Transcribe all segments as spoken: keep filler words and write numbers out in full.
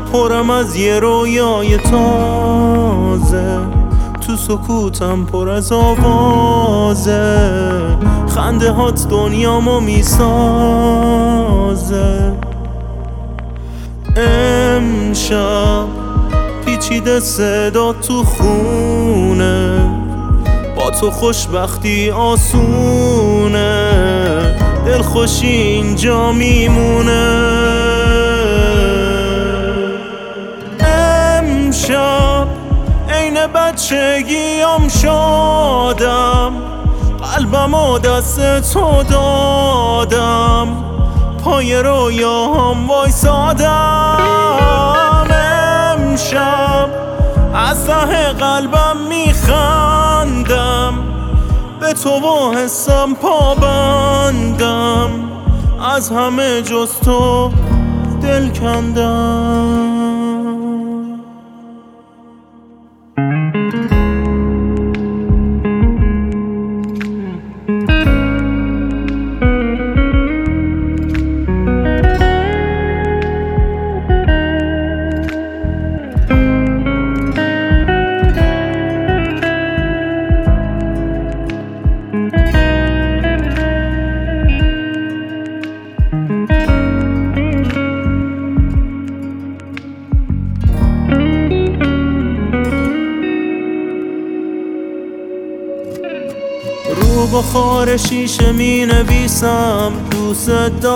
پرم از یه رویای تازه، تو سکوتم پر از آوازه، خنده هات دنیامو میسازه. امشب پیچیده صدا تو خونه، با تو خوشبختی آسونه، دلخوشی اینجا میمونه. امشب عین بچگیم شادم، قلبم و دست تو دادم، پای رویاهام وایسادم. امشب از ته قلبم میخندم، به تو و حسم پابندم، از همه جز تو دل کندم. رو بخار شیشه می نویسم دوست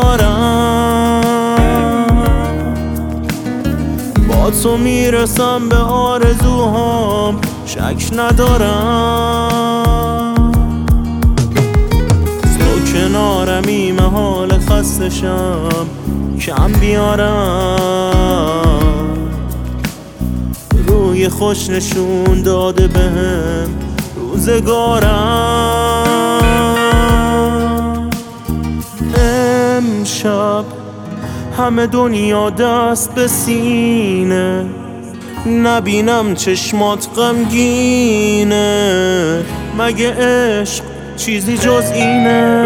دارم، با تو میرسم به آرزوهام شک ندارم. تو کنارمی محال خستشم کم بیارم، روی خوش نشون داده بهم روزگارم. امشب همه دنیا دست به سینه، نبینم چشمات غمگینه، مگه عشق چیزی جز اینه؟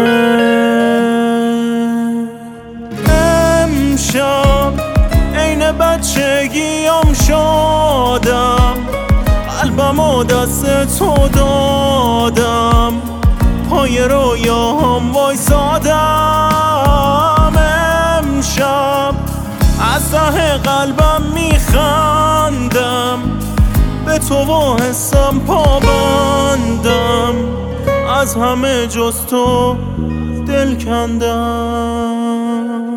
امشب عین بچگیم شادم، قلبم و دست تو دادم، پای رویاهام وایسادم. امشب از ته قلبم میخندم، به تو و حسم پابندم، از همه جز تو دل کندم.